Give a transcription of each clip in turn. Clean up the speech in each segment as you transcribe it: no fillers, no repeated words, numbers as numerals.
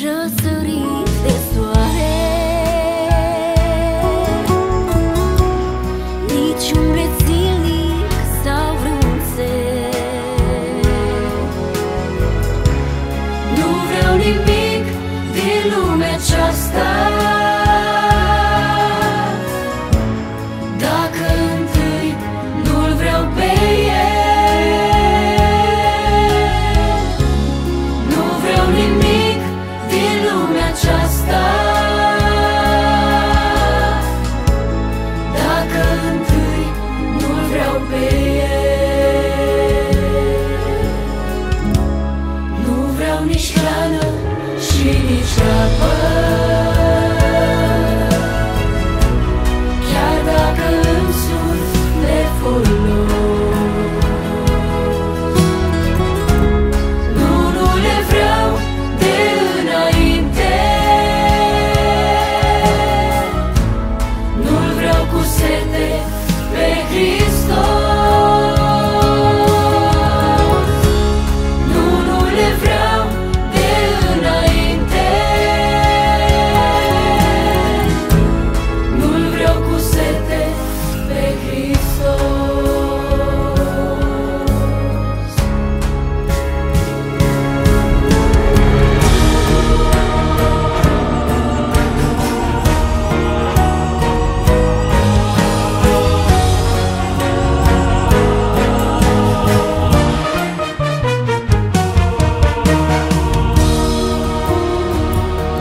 răsărit de soare, nici un bețilnic sau vreun țel. Nu vreau nimic din lumea aceasta, dacă întâi nu-l vreau pe el. Nu vreau nimic din lumea aceasta, dacă întâi nu-l vreau pe el. Nu vreau nici hrană și nici apă, chiar dacă îmi sunt de folos. Nu le vreau de înainte, nu-l vreau cu sete pe Hristos. Nu le vreau de înainte, nu-l vreau cu sete pe Hristos.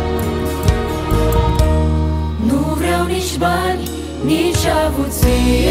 Nu vreau nici bani, nici avuție,